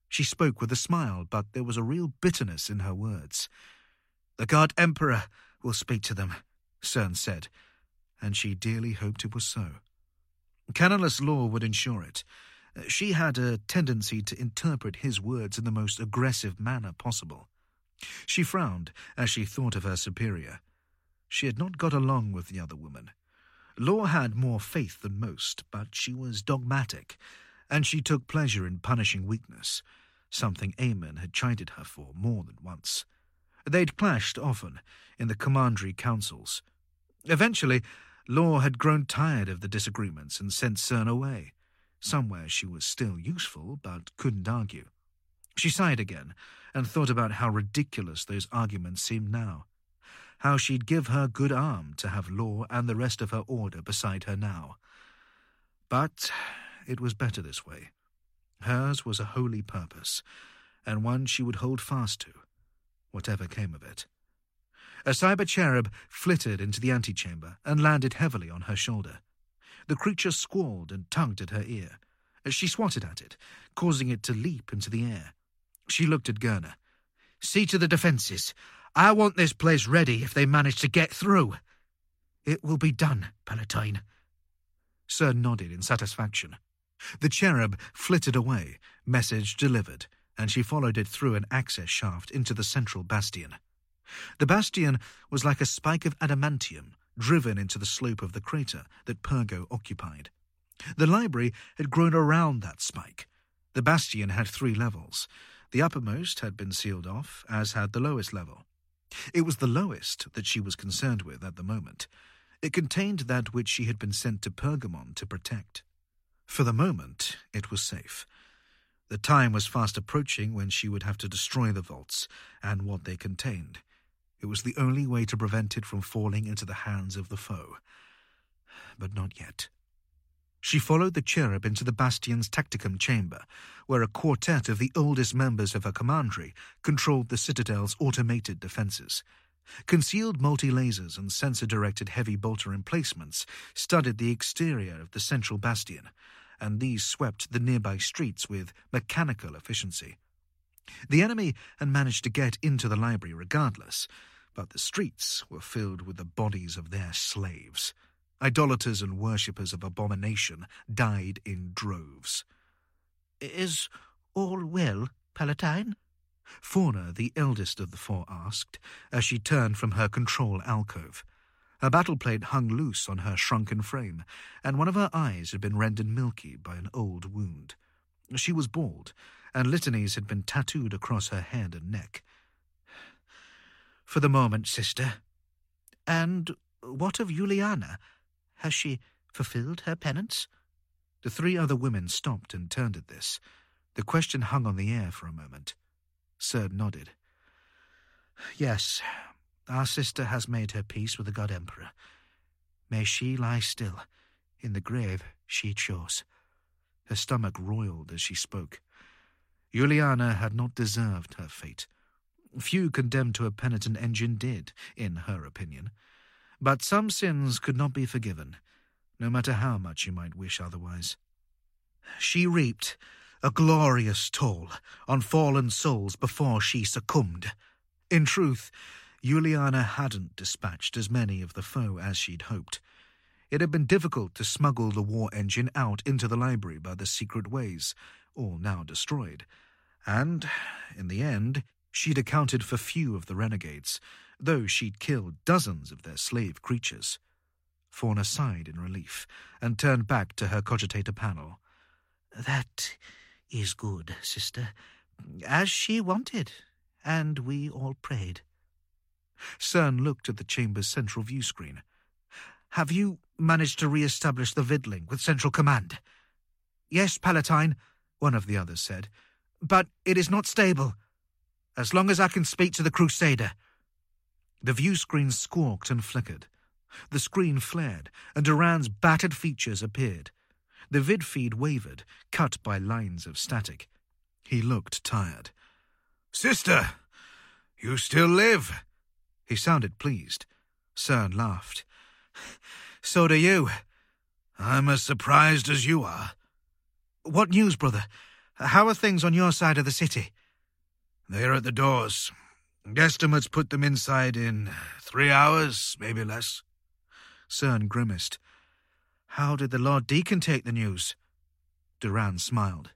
She spoke with a smile, but there was a real bitterness in her words. "The God Emperor will speak to them," Cern said, and she dearly hoped it was so. Canonless law would ensure it. She had a tendency to interpret his words in the most aggressive manner possible. She frowned as she thought of her superior. She had not got along with the other woman. Law had more faith than most, but she was dogmatic, and she took pleasure in punishing weakness, something Aemon had chided her for more than once. They'd clashed often in the commandery councils. Eventually, Law had grown tired of the disagreements and sent Cern away. Somewhere she was still useful, but couldn't argue. She sighed again and thought about how ridiculous those arguments seemed now. How she'd give her good arm to have Law and the rest of her order beside her now. But it was better this way. Hers was a holy purpose, and one she would hold fast to, whatever came of it. A cyber cherub flitted into the antechamber and landed heavily on her shoulder. The creature squalled and tugged at her ear. She swatted at it, causing it to leap into the air. She looked at Gurna. "See to the defences. I want this place ready if they manage to get through." "It will be done, Palatine." Cern nodded in satisfaction. The cherub flitted away, message delivered, and she followed it through an access shaft into the central bastion. The bastion was like a spike of adamantium driven into the slope of the crater that Purgo occupied. The library had grown around that spike. The bastion had 3 levels. The uppermost had been sealed off, as had the lowest level. It was the lowest that she was concerned with at the moment. It contained that which she had been sent to Pergamon to protect. For the moment, it was safe. The time was fast approaching when she would have to destroy the vaults and what they contained. It was the only way to prevent it from falling into the hands of the foe. But not yet. She followed the cherub into the bastion's tacticum chamber, where a quartet of the oldest members of her commandery controlled the citadel's automated defences. Concealed multi-lasers and sensor-directed heavy bolter emplacements studded the exterior of the central bastion, and these swept the nearby streets with mechanical efficiency. The enemy had managed to get into the library regardless, but the streets were filled with the bodies of their slaves. Idolaters and worshippers of abomination died in droves. "Is all well, Palatine?" Fauna, the eldest of the 4, asked, as she turned from her control alcove. Her battleplate hung loose on her shrunken frame, and one of her eyes had been rendered milky by an old wound. She was bald, and litanies had been tattooed across her head and neck. "For the moment, sister. And what of Juliana? Has she fulfilled her penance?" The 3 other women stopped and turned at this. The question hung on the air for a moment. Cern nodded. "Yes, our sister has made her peace with the God Emperor. May she lie still in the grave she chose." Her stomach roiled as she spoke. Juliana had not deserved her fate. Few condemned to a penitent engine did, in her opinion. But some sins could not be forgiven, no matter how much you might wish otherwise. "She reaped a glorious toll on fallen souls before she succumbed." In truth, Juliana hadn't dispatched as many of the foe as she'd hoped. It had been difficult to smuggle the war engine out into the library by the secret ways, all now destroyed. And, in the end, she'd accounted for few of the renegades, though she'd killed dozens of their slave creatures. Fauna sighed in relief and turned back to her cogitator panel. "That is good, sister. As she wanted, and we all prayed." Cern looked at the chamber's central view screen. "Have you managed to re-establish the vidlink with Central Command?" "Yes, Palatine," one of the others said. "But it is not stable. As long as I can speak to the Crusader." The view screen squawked and flickered. The screen flared, and Duran's battered features appeared. The vid feed wavered, cut by lines of static. He looked tired. "Sister, you still live?" He sounded pleased. Cern laughed. "So do you." "I'm as surprised as you are." "What news, brother? How are things on your side of the city? They're at the doors. Estimates put them inside in 3 hours, maybe less. Cern grimaced. How did the Lord Deacon take the news? Duran smiled.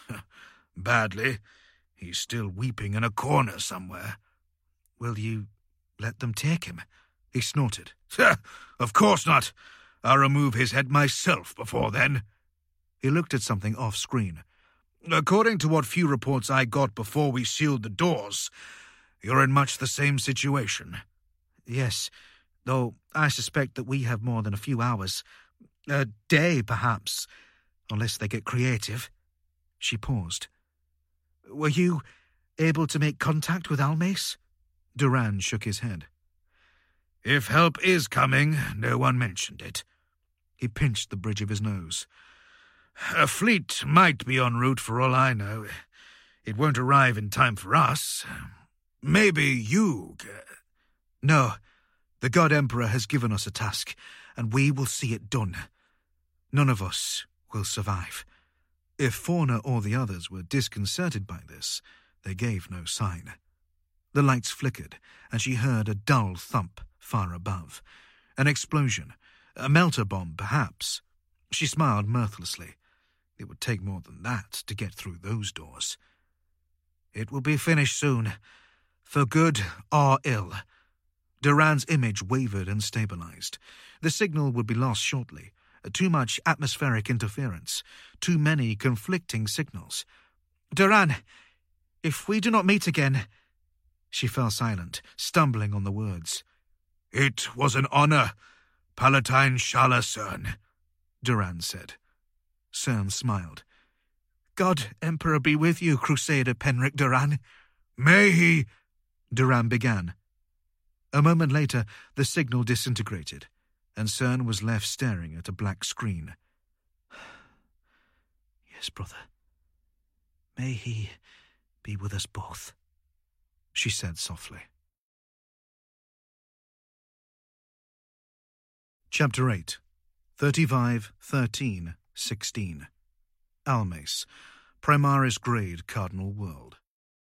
Badly. He's still weeping in a corner somewhere. Will you let them take him? He snorted. Of course not. I'll remove his head myself before then. He looked at something off-screen. According to what few reports I got before we sealed the doors, you're in much the same situation. Yes, though I suspect that we have more than a few hours. A day, perhaps, unless they get creative. She paused. Were you able to make contact with Almace? Duran shook his head. If help is coming, no one mentioned it. He pinched the bridge of his nose. A fleet might be en route for all I know. It won't arrive in time for us. Maybe you... No, the God Emperor has given us a task, and we will see it done. None of us will survive. If Fauna or the others were disconcerted by this, they gave no sign. The lights flickered, and she heard a dull thump far above. An explosion, a melter bomb, perhaps. She smiled mirthlessly. It would take more than that to get through those doors. It will be finished soon, for good or ill. Duran's image wavered and stabilized. The signal would be lost shortly. Too much atmospheric interference. Too many conflicting signals. Duran, if we do not meet again... She fell silent, stumbling on the words. It was an honor, Palatine Shala Cern, Duran said. Cern smiled. God Emperor be with you, Crusader Penric Duran. May he... Duran began. A moment later, the signal disintegrated, and Cern was left staring at a black screen. Yes, brother. May he be with us both, she said softly. Chapter 8, 35-13-16. Almace, Primaris Grade Cardinal World.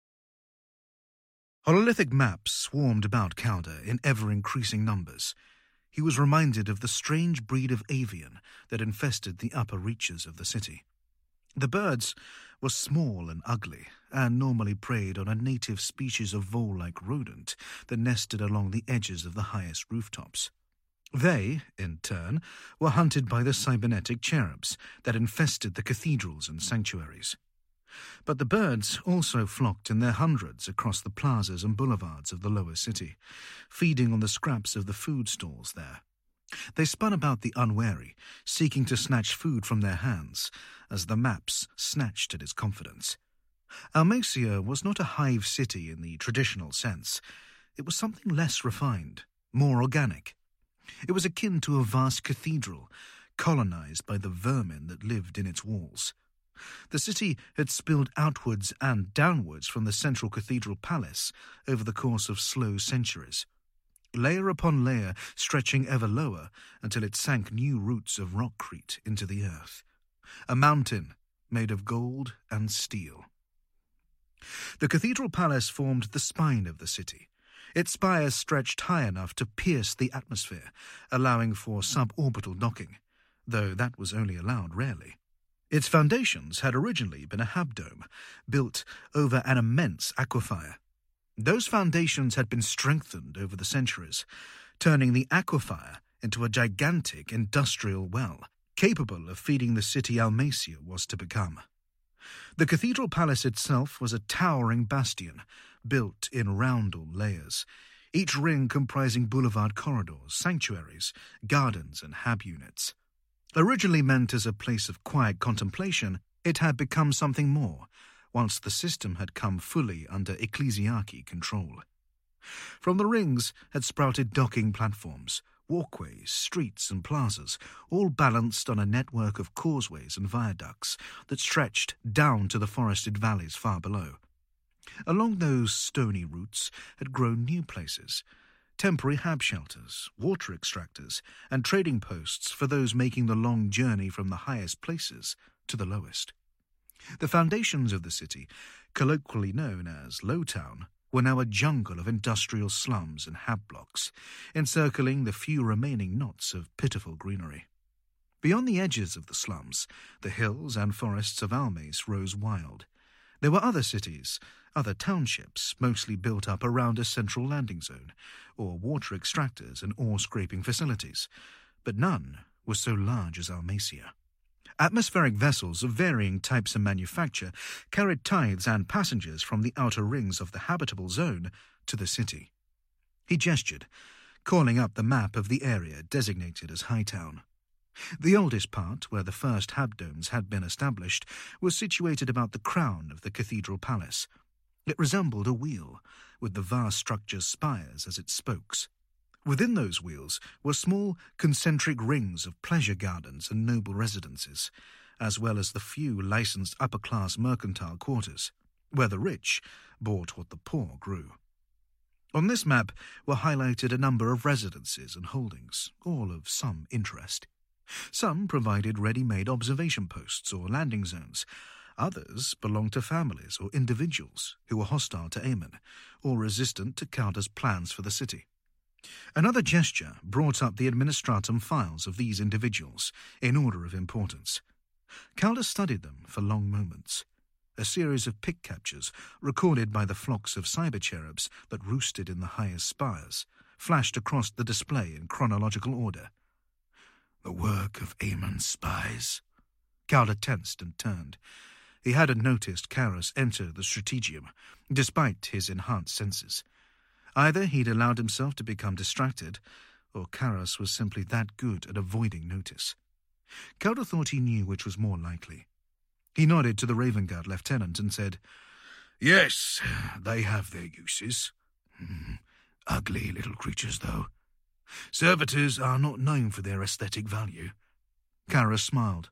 Hololithic maps swarmed about Calder in ever-increasing numbers. He was reminded of the strange breed of avian that infested the upper reaches of the city. The birds were small and ugly, and normally preyed on a native species of vole-like rodent that nested along the edges of the highest rooftops. They, in turn, were hunted by the cybernetic cherubs that infested the cathedrals and sanctuaries. But the birds also flocked in their hundreds across the plazas and boulevards of the lower city, feeding on the scraps of the food stalls there. They spun about the unwary, seeking to snatch food from their hands, as the maps snatched at its confidence. Almacia was not a hive city in the traditional sense. It was something less refined, more organic. It was akin to a vast cathedral, colonized by the vermin that lived in its walls. The city had spilled outwards and downwards from the central cathedral palace over the course of slow centuries, layer upon layer stretching ever lower until it sank new roots of rockcrete into the earth, a mountain made of gold and steel. The cathedral palace formed the spine of the city. Its spires stretched high enough to pierce the atmosphere, allowing for suborbital docking, though that was only allowed rarely. Its foundations had originally been a habdome, built over an immense aquifer. Those foundations had been strengthened over the centuries, turning the aquifer into a gigantic industrial well, capable of feeding the city Almacia was to become. The cathedral palace itself was a towering bastion, built in roundel layers, each ring comprising boulevard corridors, sanctuaries, gardens, and hab units. Originally meant as a place of quiet contemplation, it had become something more, once the system had come fully under ecclesiarchy control. From the rings had sprouted docking platforms, walkways, streets, and plazas, all balanced on a network of causeways and viaducts that stretched down to the forested valleys far below. Along those stony routes had grown new places, temporary hab shelters, water extractors, and trading posts for those making the long journey from the highest places to the lowest. The foundations of the city, colloquially known as Lowtown, were now a jungle of industrial slums and hab blocks, encircling the few remaining knots of pitiful greenery. Beyond the edges of the slums, the hills and forests of Almace rose wild. There were other cities, other townships, mostly built up around a central landing zone, or water extractors and ore-scraping facilities, but none was so large as Almacia. Atmospheric vessels of varying types and manufacture carried tithes and passengers from the outer rings of the habitable zone to the city. He gestured, calling up the map of the area designated as Hightown. The oldest part, where the first habdomes had been established, was situated about the crown of the cathedral palace. It resembled a wheel, with the vast structure's spires as its spokes. Within those wheels were small, concentric rings of pleasure gardens and noble residences, as well as the few licensed upper-class mercantile quarters, where the rich bought what the poor grew. On this map were highlighted a number of residences and holdings, all of some interest. Some provided ready-made observation posts or landing zones. Others belonged to families or individuals who were hostile to Aemon or resistant to Calder's plans for the city. Another gesture brought up the administratum files of these individuals in order of importance. Calder studied them for long moments. A series of pick captures, recorded by the flocks of cyber cherubs that roosted in the highest spires, flashed across the display in chronological order. The work of Aemon's spies. Calder tensed and turned. He hadn't noticed Karras enter the strategium, despite his enhanced senses. Either he'd allowed himself to become distracted, or Karras was simply that good at avoiding notice. Calder thought he knew which was more likely. He nodded to the Ravenguard lieutenant and said, "Yes, they have their uses. Ugly little creatures, though. Servitors are not known for their aesthetic value." Karras smiled.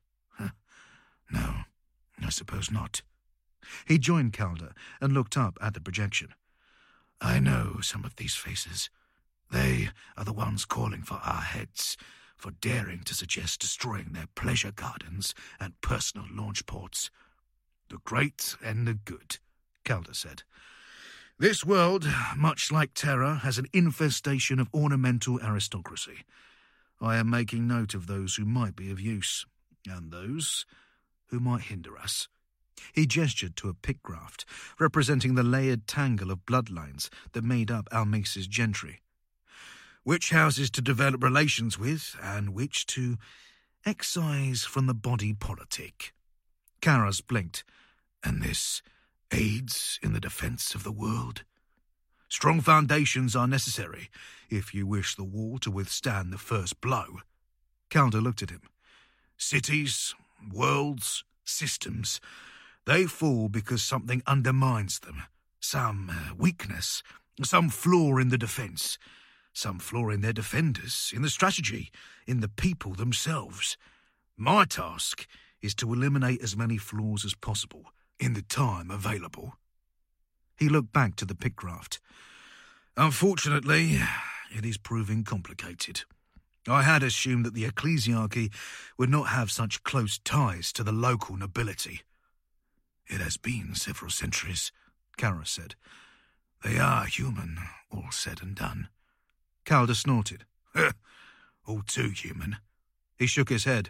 No, I suppose not. He joined Calder and looked up at the projection. I know some of these faces. They are the ones calling for our heads, for daring to suggest destroying their pleasure gardens and personal launch ports. The great and the good, Calder said. This world, much like Terra, has an infestation of ornamental aristocracy. I am making note of those who might be of use, and those who might hinder us. He gestured to a pick graft, representing the layered tangle of bloodlines that made up Almace's gentry. Which houses to develop relations with, and which to excise from the body politic. Karras blinked. And this aids in the defence of the world. Strong foundations are necessary if you wish the wall to withstand the first blow. Calder looked at him. Cities, worlds, systems, they fall because something undermines them. Some weakness, some flaw in the defence, some flaw in their defenders, in the strategy, in the people themselves. My task is to eliminate as many flaws as possible in the time available. He looked back to the pick graft. Unfortunately, it is proving complicated. I had assumed that the ecclesiarchy would not have such close ties to the local nobility. It has been several centuries, Karras said. They are human, all said and done. Calder snorted. All too human. He shook his head.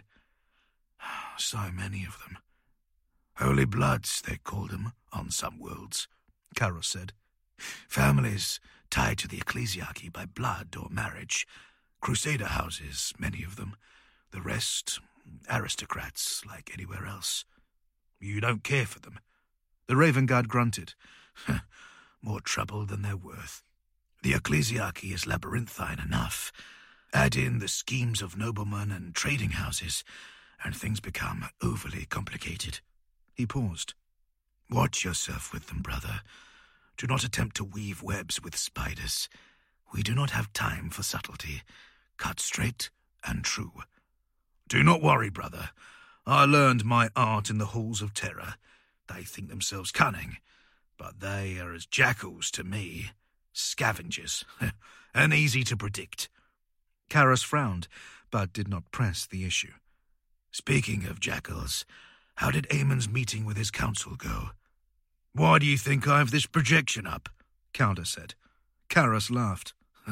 So many of them. Holy Bloods, they call them on some worlds, Karras said. Families tied to the ecclesiarchy by blood or marriage. Crusader houses, many of them. The rest, aristocrats like anywhere else. You don't care for them. The Ravenguard grunted. More trouble than they're worth. The ecclesiarchy is labyrinthine enough. Add in the schemes of noblemen and trading houses, and things become overly complicated. He paused. Watch yourself with them, brother. Do not attempt to weave webs with spiders. We do not have time for subtlety. Cut straight and true. Do not worry, brother. I learned my art in the halls of terror. They think themselves cunning, but they are as jackals to me. Scavengers, and easy to predict. Karras frowned, but did not press the issue. Speaking of jackals, How did Aemon's meeting with his council go? Why do you think I have this projection up? Calder said. Karos laughed.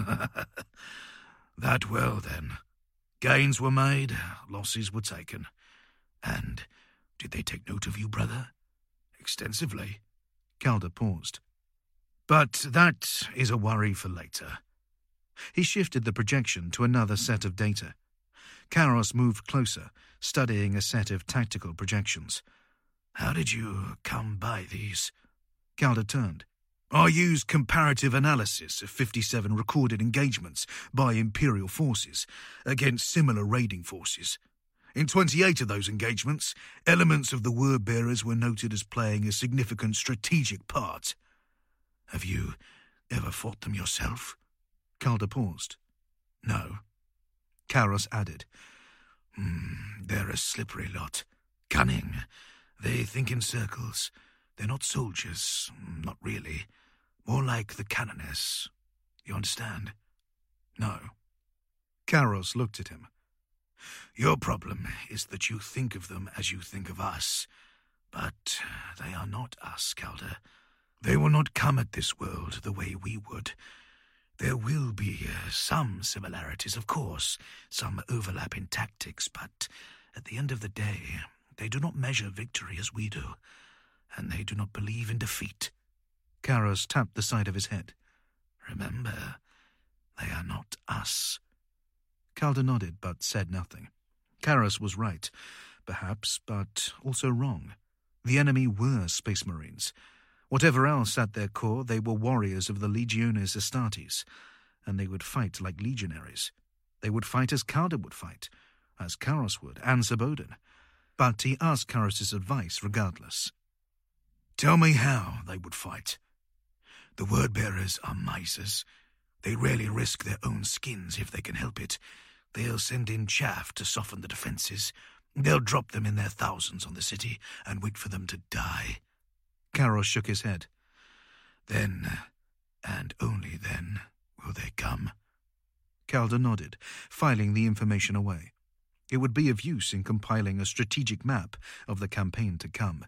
That well, then. Gains were made, losses were taken. And did they take note of you, brother? Extensively. Calder paused. But that is a worry for later. He shifted the projection to another set of data. Karos moved closer, studying a set of tactical projections. How did you come by these? Calder turned. I used comparative analysis of 57 recorded engagements by Imperial forces against similar raiding forces. In 28 of those engagements, elements of the word-bearers were noted as playing a significant strategic part. Have you ever fought them yourself? Calder paused. No. Karos added. They're a slippery lot. Cunning. They think in circles. They're not soldiers. Not really. More like the Canoness. You understand? No. Karos looked at him. Your problem is that you think of them as you think of us. But they are not us, Calder. They will not come at this world the way we would. There will be some similarities, of course, some overlap in tactics, but at the end of the day, they do not measure victory as we do, and they do not believe in defeat. Karos tapped the side of his head. Remember, they are not us. Calder nodded, but said nothing. Karos was right, perhaps, but also wrong. The enemy were Space Marines. Whatever else at their core, they were warriors of the Legiones Astartes, and they would fight like legionaries. They would fight as Calder would fight, as Karos would, and Sabodin. But he asked Karos's advice regardless. Tell me how they would fight. The word-bearers are misers. They rarely risk their own skins if they can help it. They'll send in chaff to soften the defences. They'll drop them in their thousands on the city and wait for them to die. Karos shook his head. Then, and only then, will they come. Calder nodded, filing the information away. It would be of use in compiling a strategic map of the campaign to come.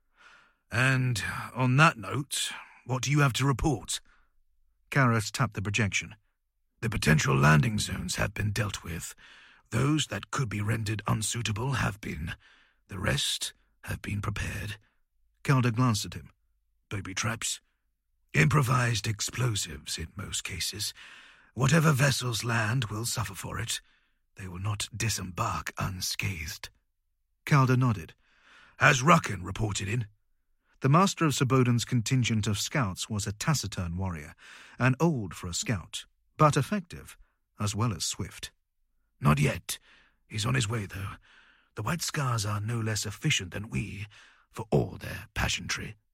And on that note, what do you have to report? Karos tapped the projection. The potential landing zones have been dealt with. Those that could be rendered unsuitable have been. The rest have been prepared. Calder glanced at him. Booby traps? Improvised explosives in most cases. Whatever vessels land will suffer for it. They will not disembark unscathed. Calder nodded. Has Rucken reported in? The master of Sabodin's contingent of scouts was a taciturn warrior, and old for a scout, but effective, as well as swift. Not yet. He's on his way, though. The White Scars are no less efficient than we, for all their pageantry.